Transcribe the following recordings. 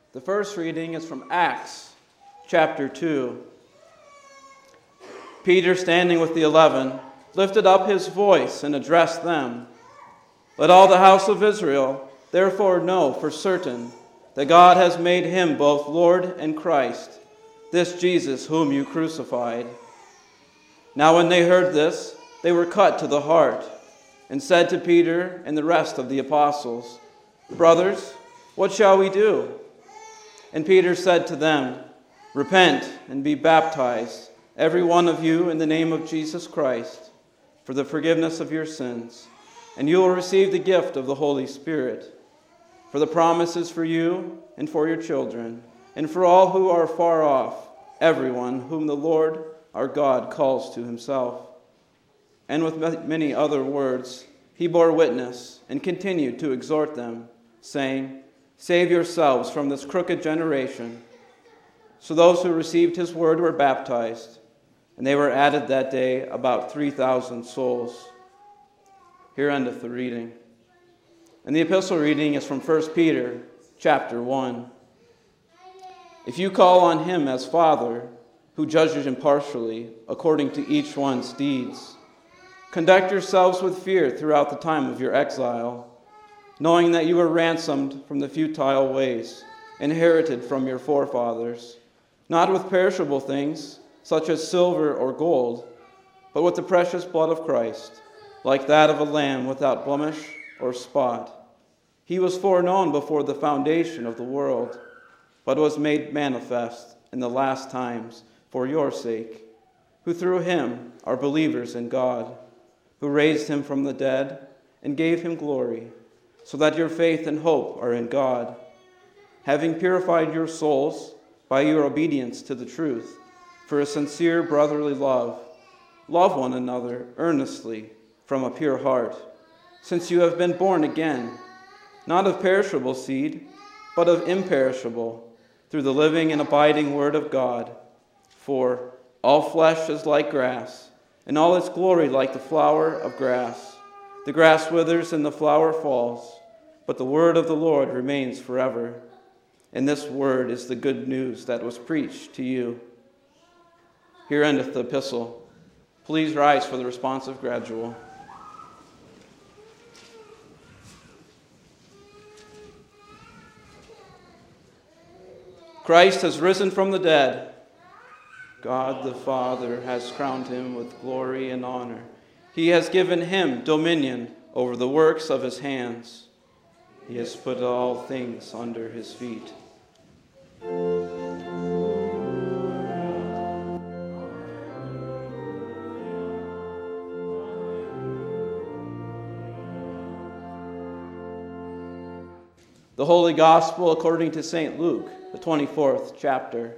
The first reading is from Acts chapter 2. Peter, standing with the 11, lifted up his voice and addressed them. Let all the house of Israel therefore know for certain that God has made him both Lord and Christ, this Jesus whom you crucified. Now when they heard this, they were cut to the heart, and said to Peter and the rest of the apostles, Brothers, what shall we do? And Peter said to them, Repent and be baptized, every one of you, in the name of Jesus Christ, for the forgiveness of your sins, and you will receive the gift of the Holy Spirit. For the promise is for you and for your children, and for all who are far off, everyone whom the Lord our God calls to himself. And with many other words he bore witness and continued to exhort them, saying, Save yourselves from this crooked generation. So those who received his word were baptized, and they were added that day about 3,000 souls. Here endeth the reading. And the epistle reading is from 1 Peter chapter 1. If you call on him as Father, who judges impartially according to each one's deeds, conduct yourselves with fear throughout the time of your exile, knowing that you were ransomed from the futile ways inherited from your forefathers, not with perishable things, such as silver or gold, but with the precious blood of Christ, like that of a lamb without blemish or spot. He was foreknown before the foundation of the world, but was made manifest in the last times for your sake, who through him are believers in God, who raised him from the dead and gave him glory, so that your faith and hope are in God. Having purified your souls by your obedience to the truth, for a sincere brotherly love, love one another earnestly from a pure heart, since you have been born again, not of perishable seed, but of imperishable, through the living and abiding word of God. For all flesh is like grass, and all its glory like the flower of grass. The grass withers and the flower falls, but the word of the Lord remains forever. And this word is the good news that was preached to you. Here endeth the epistle. Please rise for the responsive gradual. Christ has risen from the dead. God the Father has crowned him with glory and honor. He has given him dominion over the works of his hands. He has put all things under his feet. The Holy Gospel according to St. Luke, the 24th chapter.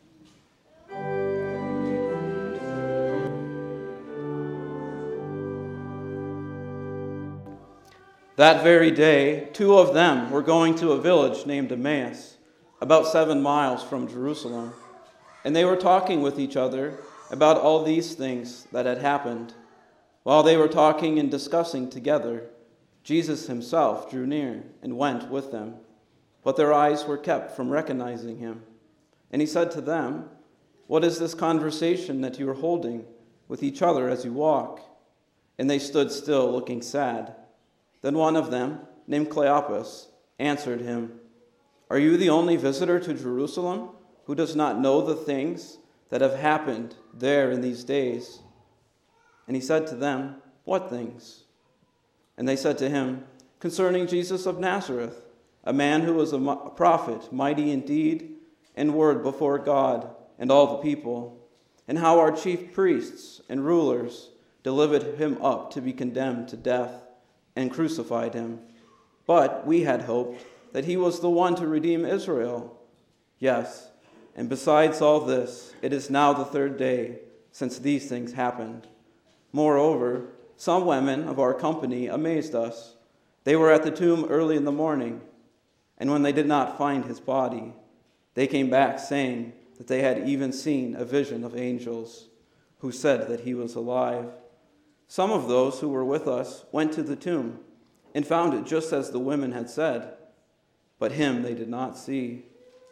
That very day, two of them were going to a village named Emmaus, about 7 miles from Jerusalem, and they were talking with each other about all these things that had happened. While they were talking and discussing together, Jesus himself drew near and went with them, but their eyes were kept from recognizing him. And he said to them, What is this conversation that you are holding with each other as you walk? And they stood still, looking sad. Then one of them, named Cleopas, answered him, Are you the only visitor to Jerusalem who does not know the things that have happened there in these days? And he said to them, What things? And they said to him, Concerning Jesus of Nazareth, a man who was a prophet, mighty in deed and word before God and all the people, and how our chief priests and rulers delivered him up to be condemned to death and crucified him. But we had hoped that he was the one to redeem Israel. Yes, and besides all this, it is now the 3rd day since these things happened. Moreover, some women of our company amazed us. They were at the tomb early in the morning, and when they did not find his body, they came back saying that they had even seen a vision of angels who said that he was alive. Some of those who were with us went to the tomb and found it just as the women had said, but him they did not see.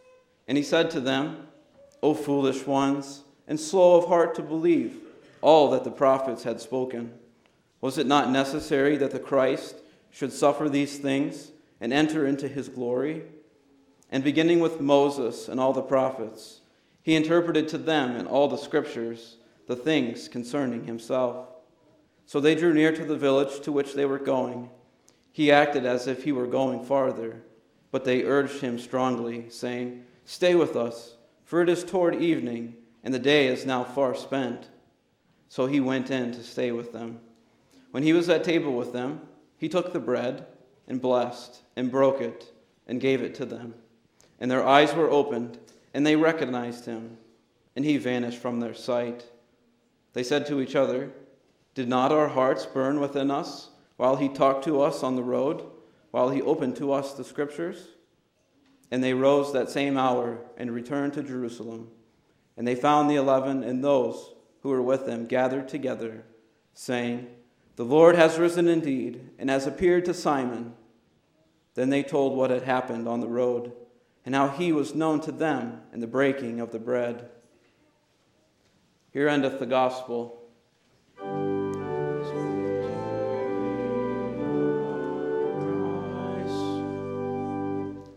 And he said to them, O foolish ones, and slow of heart to believe all that the prophets had spoken. Was it not necessary that the Christ should suffer these things and enter into his glory? And beginning with Moses and all the prophets, he interpreted to them in all the scriptures the things concerning himself. So they drew near to the village to which they were going. He acted as if he were going farther, but they urged him strongly, saying, Stay with us, for it is toward evening, and the day is now far spent. So he went in to stay with them. When he was at table with them, he took the bread and blessed and broke it and gave it to them. And their eyes were opened, and they recognized him, and he vanished from their sight. They said to each other, Did not our hearts burn within us while he talked to us on the road, while he opened to us the scriptures? And they rose that same hour and returned to Jerusalem. And they found the 11 and those who were with them gathered together, saying, The Lord has risen indeed, and has appeared to Simon. Then they told what had happened on the road, and how he was known to them in the breaking of the bread. Here endeth the gospel.